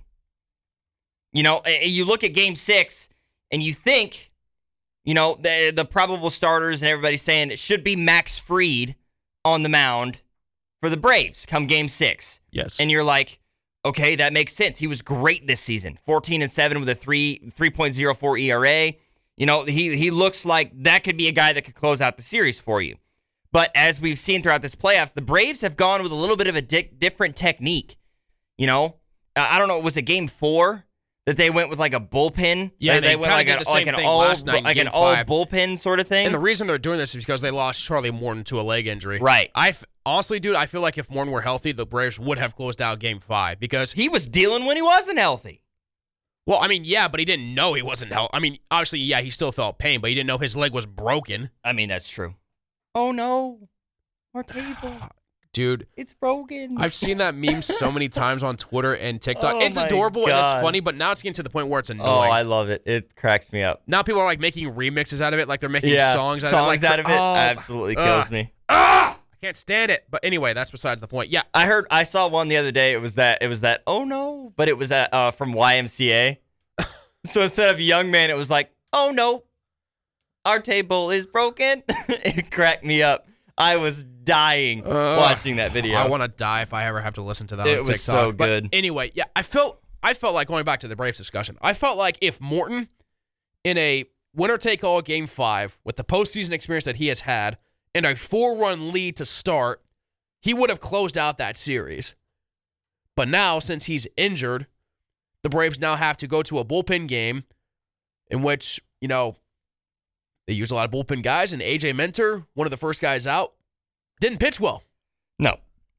You know, you look at game six and you think, you know, the, the probable starters and everybody's saying it should be Max Fried on the mound for the Braves come game six. Yes. And you're like, okay, that makes sense. He was great this season. fourteen and seven with a three, three point oh four E R A. You know, he he looks like that could be a guy that could close out the series for you. But as we've seen throughout this playoffs, the Braves have gone with a little bit of a di- different technique. You know, I don't know, was it game four that they went with like a bullpen? Yeah, they, they they went kinda like did an, the same like an thing all last night in like game an all five. bullpen sort of thing. And the reason they're doing this is because they lost Charlie Morton to a leg injury. Right. I f- honestly, dude, I feel like if Morton were healthy, the Braves would have closed out game five because He was dealing when he wasn't healthy. Well, I mean, yeah, but he didn't know he wasn't healthy. I mean, obviously, yeah, he still felt pain, but he didn't know his leg was broken. I mean, that's true. Oh no, our table, Dude, it's broken. I've seen that meme so many times on Twitter and TikTok. Oh it's my adorable and God. it's funny, but now it's getting to the point where it's oh, annoying. I love it. It cracks me up. Now people are like making remixes out of it, like they're making Yeah, songs out songs of it. Like, out of it oh, absolutely kills ugh. me. Ah, I can't stand it. But anyway, that's besides the point. Yeah, I heard, I saw one the other day. It was that, it was that. Oh no, but it was that uh, from Y M C A. So instead of young man, it was like, oh no, our table is broken. It cracked me up. I was dying Uh, watching that video. I want to die if I ever have to listen to that It on was TikTok. so But good. anyway, yeah, I felt I felt like going back to the Braves discussion. I felt like if Morton in a winner-take-all game five with the postseason experience that he has had and a four-run lead to start, he would have closed out that series. But now, since he's injured, the Braves now have to go to a bullpen game in which, you know, they use a lot of bullpen guys, and A J Minter, one of the first guys out, didn't pitch well. No.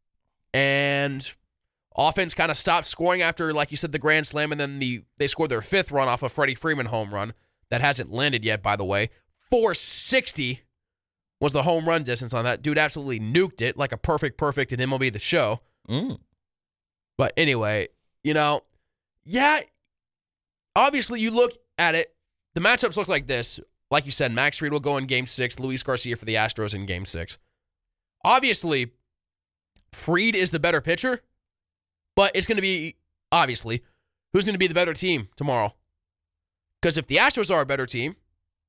And offense kind of stopped scoring after, like you said, the grand slam, and then the they scored their fifth run off a Freddie Freeman home run that hasn't landed yet, by the way. four sixty was the home run distance on that. Dude absolutely nuked it like a perfect, perfect in M L B The Show. Mm. But anyway, you know, yeah, obviously you look at it, the matchups look like this. Like you said, Max Fried will go in game six, Luis Garcia for the Astros in game six. Obviously, Fried is the better pitcher, but it's going to be, obviously, who's going to be the better team tomorrow? Because if the Astros are a better team,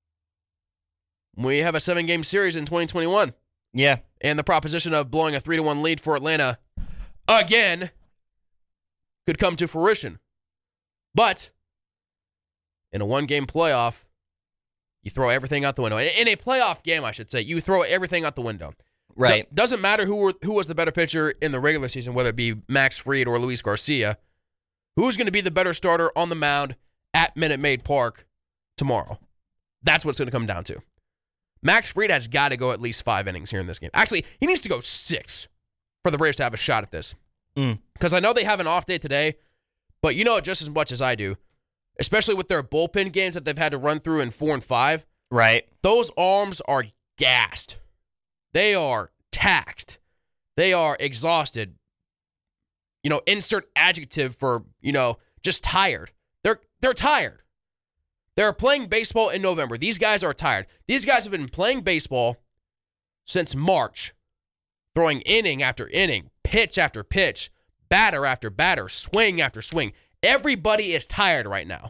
we have a seven-game series in twenty twenty-one. Yeah. And the proposition of blowing a three to one lead for Atlanta again could come to fruition. But in a one-game playoff, you throw everything out the window. In a playoff game, I should say, you throw everything out the window. Right. Do- doesn't matter who were, who was the better pitcher in the regular season, whether it be Max Fried or Luis Garcia. Who's going to be the better starter on the mound at Minute Maid Park tomorrow? That's what's going to come down to. Max Fried has got to go at least five innings here in this game. Actually, he needs to go six for the Braves to have a shot at this. Because mm. I know they have an off day today, but you know it just as much as I do, especially with their bullpen games that they've had to run through in four and five. Right. Those arms are gassed. They are taxed. They are exhausted. You know, insert adjective for, you know, just tired. They're they're tired. They're playing baseball in November. These guys are tired. These guys have been playing baseball since March, throwing inning after inning, pitch after pitch, batter after batter, swing after swing. Everybody is tired right now.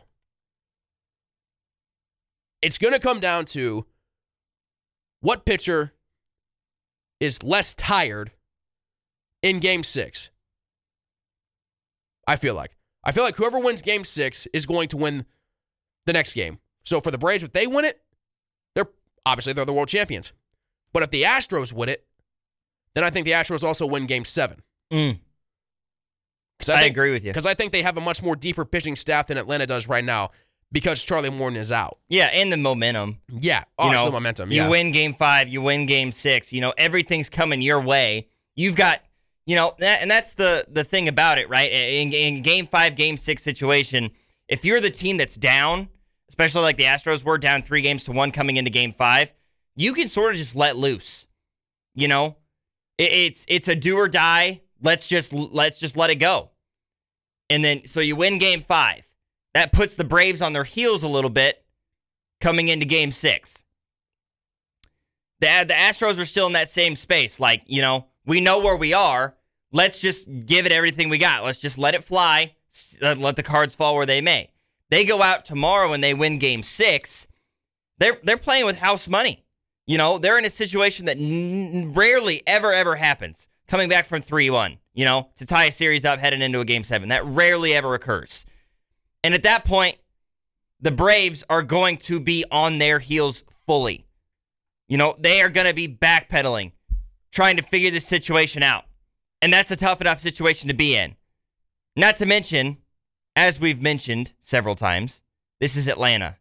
It's going to come down to what pitcher is less tired in game six. I feel like. I feel like whoever wins game six is going to win the next game. So for the Braves, if they win it, they're obviously they're the world champions. But if the Astros win it, then I think the Astros also win game seven. Mm. I, I think, agree with you. Because I think they have a much more deeper pitching staff than Atlanta does right now because Charlie Morton is out. Yeah, and the momentum. Yeah, you also know, momentum. You Yeah. win game five, you win game six. You know, everything's coming your way. You've got, you know, that, and that's the the thing about it, right? In, in game five, game six situation, if you're the team that's down, especially like the Astros were down three games to one coming into game five, you can sort of just let loose. You know, it, it's it's a do or die. Let's just let's just let it go. And then so you win game five. That puts the Braves on their heels a little bit coming into game six. The, the Astros are still in that same space. Like, you know, we know where we are. Let's just give it everything we got. Let's just let it fly. Let the cards fall where they may. They go out tomorrow and they win game six. They're, they're playing with house money. You know, they're in a situation that n- rarely ever, ever happens. Coming back from three one, you know, to tie a series up heading into a game seven. That rarely ever occurs. And at that point, the Braves are going to be on their heels fully. You know, they are going to be backpedaling, trying to figure this situation out. And that's a tough enough situation to be in. Not to mention, as we've mentioned several times, this is Atlanta.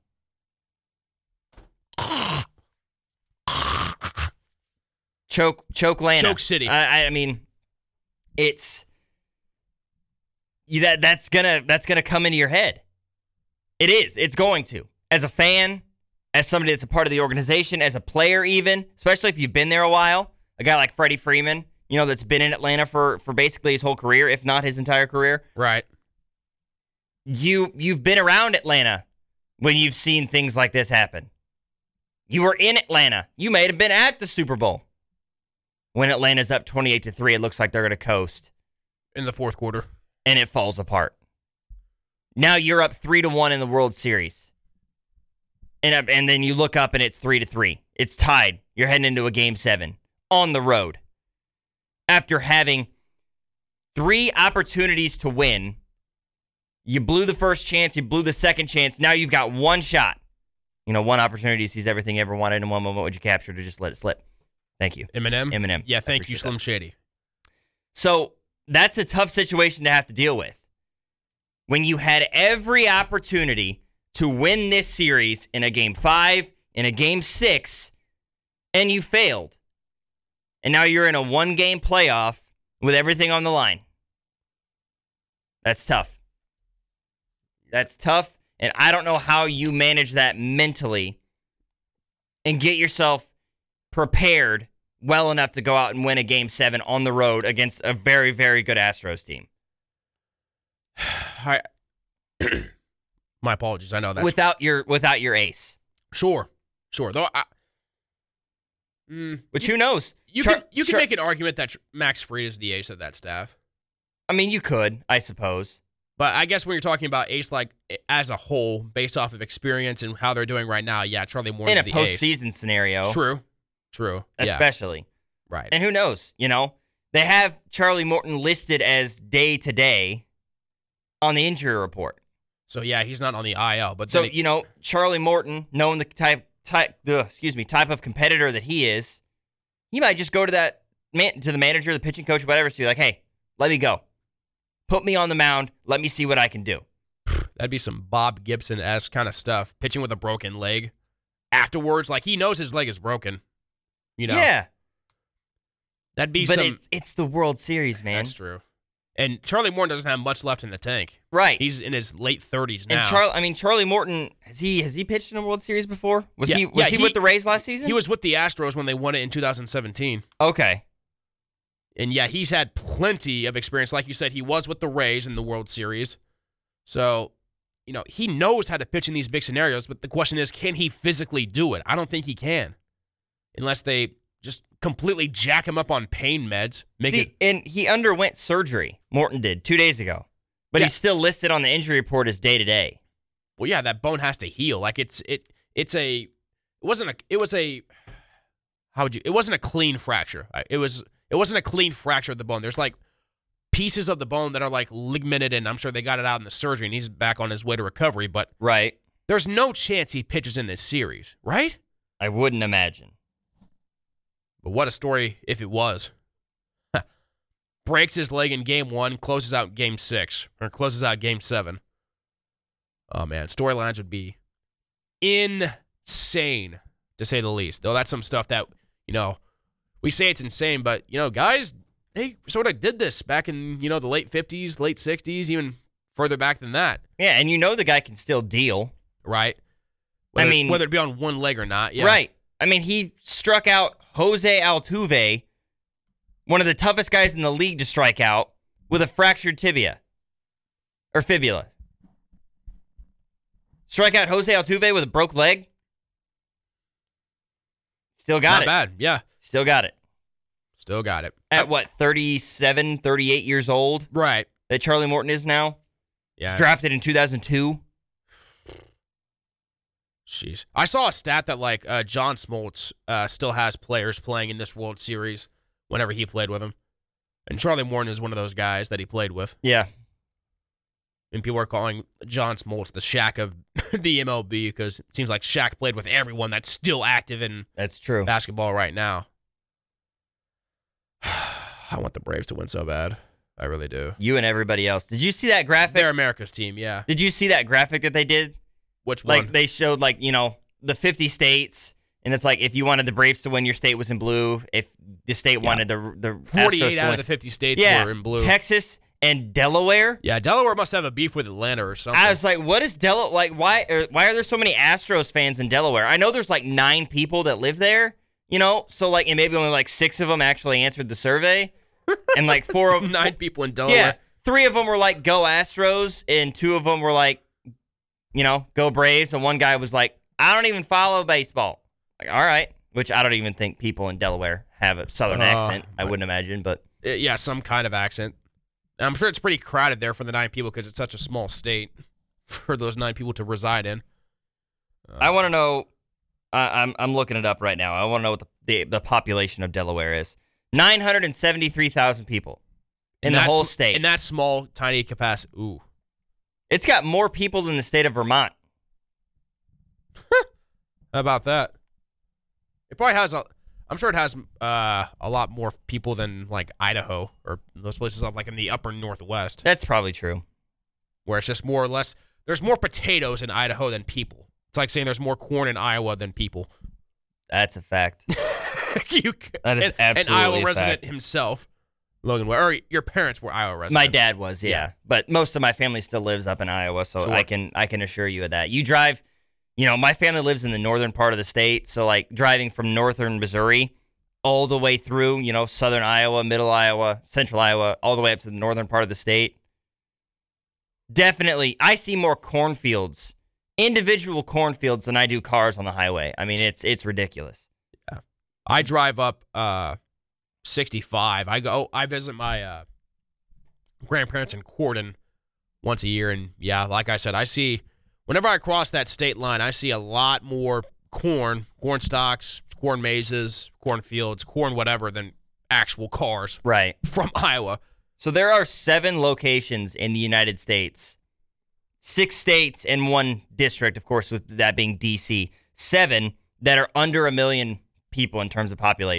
Choke, choke Atlanta. Choke City. I, I mean, it's you, that that's gonna that's gonna come into your head. It is. It's going to. As a fan, as somebody that's a part of the organization, as a player, even, especially if you've been there a while, a guy like Freddie Freeman, you know, that's been in Atlanta for for basically his whole career, if not his entire career. Right. You you've been around Atlanta when you've seen things like this happen. You were in Atlanta. You may have been at the Super Bowl. When Atlanta's up twenty-eight to three, it looks like they're going to coast. In the fourth quarter. And it falls apart. Now you're up three to one in the World Series. And, and then you look up and it's three to three. It's tied. You're heading into a game seven on the road. After having three opportunities to win, you blew the first chance, you blew the second chance. Now you've got one shot. You know, one opportunity sees everything you ever wanted, and one moment would you capture to just let it slip. Thank you. Eminem? Eminem. Yeah, thank you, Slim that. Shady. So that's a tough situation to have to deal with. When you had every opportunity to win this series in a game five, in a game six, and you failed. And now you're in a one-game playoff with everything on the line. That's tough. That's tough, and I don't know how you manage that mentally and get yourself prepared well enough to go out and win a game seven on the road against a very, very good Astros team. I, my apologies. I know that's without your without your ace. Sure, sure. Though, I, mm, but you, who knows? You Char- can you can Char- make an argument that Max Fried is the ace of that staff. I mean, you could, I suppose. But I guess when you're talking about ace like as a whole, based off of experience and how they're doing right now, yeah, Charlie Morton in a the postseason ace. scenario. True, true, especially. Yeah. Right. And who knows? You know, they have Charlie Morton listed as day to day on the injury report. So yeah, he's not on the I L. But so it, you know, Charlie Morton, knowing the type type, ugh, excuse me, type of competitor that he is, he might just go to that man, to the manager, the pitching coach, whatever, so be like, hey, let me go. Put me on the mound. Let me see what I can do. That'd be some Bob Gibson-esque kind of stuff. Pitching with a broken leg. Afterwards, like he knows his leg is broken. You know? Yeah. That'd be but some. it's, it's the World Series, man. That's true. And Charlie Morton doesn't have much left in the tank. Right. He's in his late thirties now. And Charlie, I mean, Charlie Morton, has he has he pitched in a World Series before? Was Yeah, he was yeah, he, he- with the Rays last season? He was with the Astros when they won it in two thousand seventeen. Okay. And yeah, he's had plenty of experience. Like you said, he was with the Rays in the World Series. So, you know, he knows how to pitch in these big scenarios, but the question is, can he physically do it? I don't think he can. Unless they just completely jack him up on pain meds. Make See, it and he underwent surgery, Morton did, two days ago. But Yeah. he's still listed on the injury report as day-to-day. well, yeah, that bone has to heal. Like it's it it's a it wasn't a it was a how would you it wasn't a clean fracture. It was it wasn't a clean fracture of the bone. There's like pieces of the bone that are like ligamented, and I'm sure they got it out in the surgery, and he's back on his way to recovery. But Right. there's no chance he pitches in this series, right? I wouldn't imagine. But what a story if it was. Breaks his leg in game one, closes out game six, or closes out game seven. Oh, man. Storylines would be insane, to say the least. Though that's some stuff that, you know, we say it's insane, but, you know, guys, they sort of did this back in, you know, the late fifties, late sixties, even further back than that, Yeah, and you know the guy can still deal. right? I Whether, mean- whether it be on one leg or not, yeah. Right. I mean, he struck out Jose Altuve, one of the toughest guys in the league to strike out, with a fractured tibia. Or fibula. Strike out Jose Altuve with a broke leg. Still got Not it. bad, yeah. Still got it. Still got it. At what, thirty-seven, thirty-eight years old Right. that Charlie Morton is now? Yeah. Drafted in two thousand two. Jeez. I saw a stat that, like, uh, John Smoltz uh, still has players playing in this World Series whenever he played with him. And Charlie Morton is one of those guys that he played with. Yeah. And people are calling John Smoltz the Shaq of the M L B because it seems like Shaq played with everyone that's still active in That's true. basketball right now. I want the Braves to win so bad. I really do. You and everybody else. Did you see that graphic? They're America's team, yeah. Did you see that graphic that they did? Which one? Like, they showed, like, you know, the fifty states, and it's like, if you wanted the Braves to win, your state was in blue. If the state Yeah. wanted the the Astros forty-eight to out win. of the fifty states yeah, were in blue. Texas and Delaware. yeah, Delaware must have a beef with Atlanta or something. I was like, what is Delaware? Like, why, are, why are there so many Astros fans in Delaware? I know there's, like, nine people that live there, you know? So, like, and maybe only, like, six of them actually answered the survey. And, like, four of them. Nine people in Delaware. Yeah. Three of them were like, go Astros, and two of them were like, you know, go Braves, and one guy was like, I don't even follow baseball. Like, all right. Which I don't even think people in Delaware have a southern Uh, accent, I wouldn't imagine, but Uh, yeah, some kind of accent. I'm sure it's pretty crowded there for the nine people because it's such a small state for those nine people to reside in. I want to know, I I'm, I'm looking it up right now. I want to know what the, the, the population of Delaware is. nine hundred seventy-three thousand people in the that whole sm- state. In that small, tiny capacity. Ooh. It's got more people than the state of Vermont. How about that? It probably has a. I'm sure it has uh, a lot more people than like Idaho or those places up like in the upper northwest, That's probably true. where it's just more or less. There's more potatoes in Idaho than people. It's like saying there's more corn in Iowa than people. That's a fact. you, That is an, absolutely an Iowa a resident fact. himself, Logan. Or your parents were Iowa residents. My dad was, yeah. Yeah. But most of my family still lives up in Iowa, so Sure. I can I can assure you of that. You drive, you know, my family lives in the northern part of the state, so like driving from northern Missouri all the way through, you know, southern Iowa, middle Iowa, central Iowa, all the way up to the northern part of the state. Definitely, I see more cornfields, individual cornfields than I do cars on the highway. I mean, it's it's ridiculous. I drive up uh, sixty-five. I go. I visit my uh, grandparents in Corden once a year, and yeah, like I said, I see whenever I cross that state line, I see a lot more corn, corn stalks, corn mazes, corn fields, corn whatever than actual cars Right. from Iowa. So there are seven locations in the United States, six states and one district, of course, with that being D C. Seven that are under a million people in terms of population.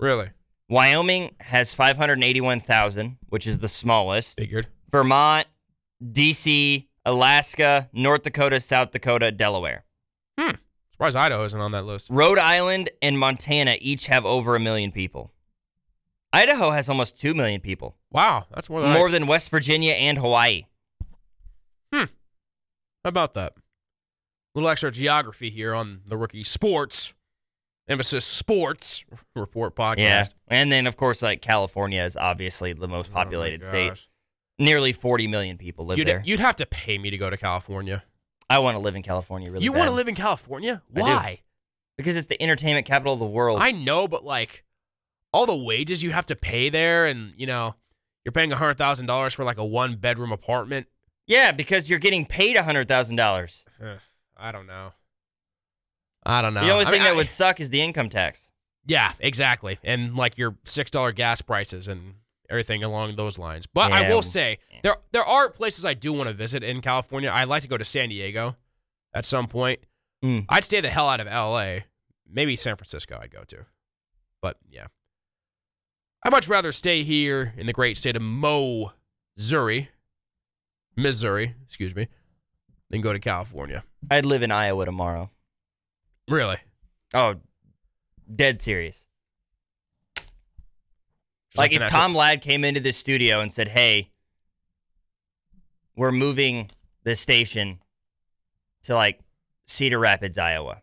Really? Wyoming has five hundred eighty-one thousand, which is the smallest. Figured. Vermont, D C, Alaska, North Dakota, South Dakota, Delaware. Hmm. Surprised Idaho isn't on that list. Rhode Island and Montana each have over a million people. Idaho has almost two million people. Wow, that's more than More I... than West Virginia and Hawaii. Hmm. How about that? A little extra geography here on the Rookie Sports, emphasis sports report podcast. Yeah. And then, of course, like California is obviously the most populated Oh my state. gosh. Nearly forty million people live You'd, there. you'd have to pay me to go to California. I want to live in California really You bad. want to live in California? I do. Why? Because it's the entertainment capital of the world. I know, but like all the wages you have to pay there, and you know, you're paying a hundred thousand dollars for like a one bedroom apartment. Yeah, because you're getting paid one hundred thousand dollars. I don't know. I don't know. The only I thing mean, that I- would suck is the income tax. Yeah, exactly. And like your six dollar gas prices and everything along those lines. But I Yeah. will say there there are places I do want to visit in California. I'd like to go to San Diego at some point. Mm. I'd stay the hell out of L A. Maybe San Francisco I'd go to. But yeah. I'd much rather stay here in the great state of Mo-Zuri, Missouri, excuse me, than go to California. I'd live in Iowa tomorrow. Really? Oh, dead serious. Just Like the if natural- Tom Ladd came into this studio and said, "Hey, we're moving the station to like Cedar Rapids, Iowa.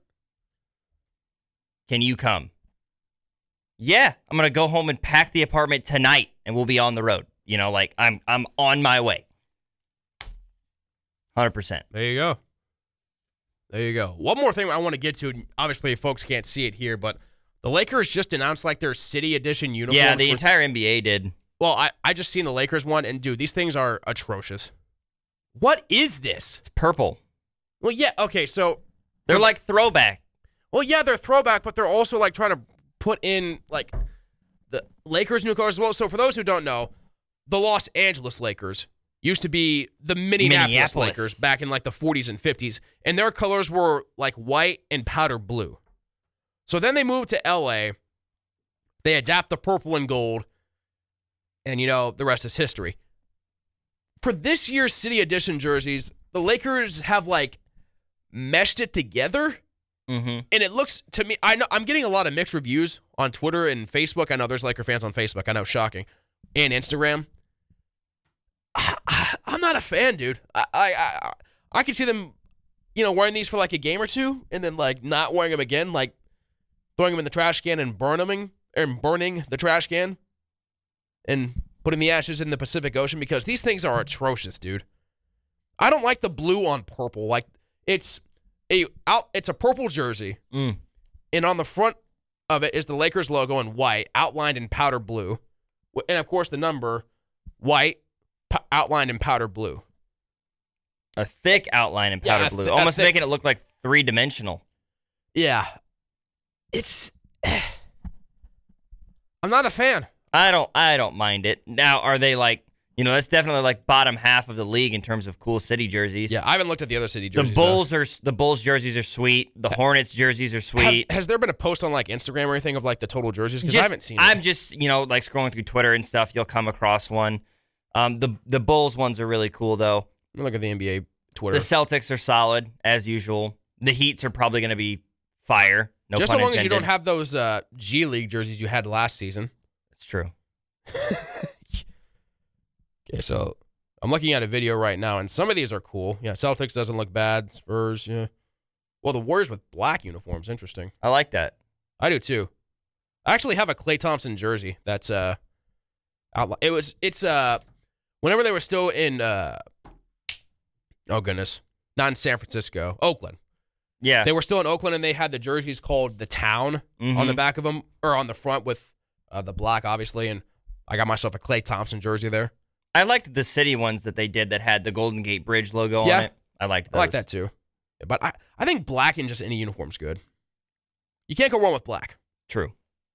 Can you come?" Yeah, I'm gonna go home and pack the apartment tonight, and we'll be on the road. You know, like I'm I'm on my way. one hundred percent. There you go. There you go. One more thing I want to get to. Obviously, folks can't see it here, but the Lakers just announced like their city edition uniforms. Yeah, the for- entire N B A did. Well, I, I just seen the Lakers one, and dude, these things are atrocious. What is this? It's purple. Well, yeah, okay, so They're like throwback. well, yeah, they're throwback, but they're also like trying to put in like the Lakers new colors as well. So for those who don't know, the Los Angeles Lakers used to be the Minneapolis, Minneapolis. Lakers back in like the forties and fifties, and their colors were like white and powder blue. So then they moved to L A. They adapt the purple and gold, and you know, the rest is history. For this year's City Edition jerseys, the Lakers have like meshed it together. Mm-hmm. And it looks to me, I know I'm getting a lot of mixed reviews on Twitter and Facebook. I know there's Laker fans on Facebook. I know, shocking. And Instagram. I, I, I'm not a fan, dude. I, I I I could see them, you know, wearing these for like a game or two, and then like not wearing them again, like throwing them in the trash can and burning them, and burning the trash can, and putting the ashes in the Pacific Ocean, because these things are atrocious, dude. I don't like the blue on purple. Like it's a out. It's a purple jersey, Mm. and on the front of it is the Lakers logo in white, outlined in powder blue, and of course the number white, p- outlined in powder blue. A thick outline in Yeah, powder a blue, thi- a almost thick- making it look like three dimensional. Yeah, it's. I'm not a fan. I don't I don't mind it. Now, are they like, you know, that's definitely like bottom half of the league in terms of cool city jerseys. Yeah, I haven't looked at the other city The jerseys. Bulls are the Bulls jerseys are sweet. The Hornets jerseys are though. Have- sweet. has there been a post on like Instagram or anything of like the total jerseys? Because I Just- haven't seen it. I'm just, you know, like scrolling through Twitter and stuff, you'll come across one. Um the the Bulls ones are really cool though. Let me look at the N B A Twitter. The Celtics are solid as usual. The Heats are probably going to be fire. No just pun so long as you intended. don't have those uh, G League jerseys you had last season. It's true. Okay, so I'm looking at a video right now, and some of these are cool. Yeah, Celtics doesn't look bad. Spurs, yeah. Well, the Warriors with black uniforms, interesting. I like that. I do too. I actually have a Klay Thompson jersey that's uh, out. It was it's uh, whenever they were still in uh, oh goodness, not in San Francisco, Oakland. Yeah. They were still in Oakland, and they had the jerseys called the Town on the Mhm. back of them, or on the front with uh, the black, obviously. And I got myself a Klay Thompson jersey there. I liked the city ones that they did that had the Golden Gate Bridge logo Yeah. on it. I liked I those. like that too. But I, I think black in just any uniform's good. You can't go wrong with black. True.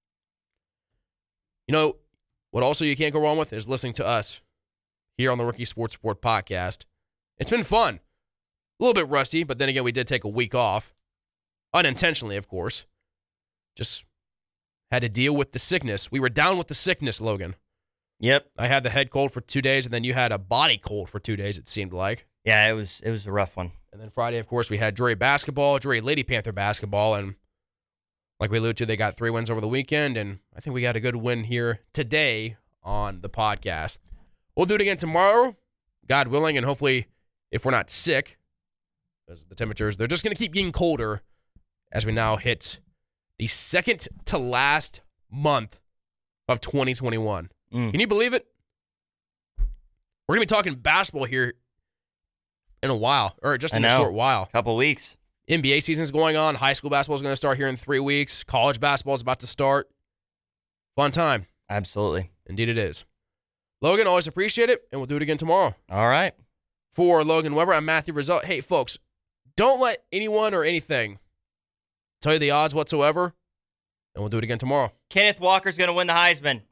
You know, what also you can't go wrong with is listening to us here on the Rookie Sports Report podcast. It's been fun. A little bit rusty, but then again, we did take a week off. Unintentionally, of course. Just had to deal with the sickness. We were down with the sickness, Logan. Yep. I had the head cold for two days, and then you had a body cold for two days, it seemed like. Yeah, it was it was a rough one. And then Friday, of course, we had Drury basketball, Drury Lady Panther basketball, and like we alluded to, they got three wins over the weekend, and I think we got a good win here today on the podcast. We'll do it again tomorrow, God willing, and hopefully, if we're not sick, because the temperatures, they're just going to keep getting colder as we now hit the second to last month of twenty twenty-one. Mm. Can you believe it? We're going to be talking basketball here in a while, or just in I a know. short while. Couple weeks. N B A season's going on. High school basketball is going to start here in three weeks. College basketball is about to start. Fun time. Absolutely. Indeed it is. Logan, always appreciate it, and we'll do it again tomorrow. All right. For Logan Weber, I'm Matthew Rizal. Hey, folks, don't let anyone or anything tell you the odds whatsoever, and we'll do it again tomorrow. Kenneth Walker's going to win the Heisman.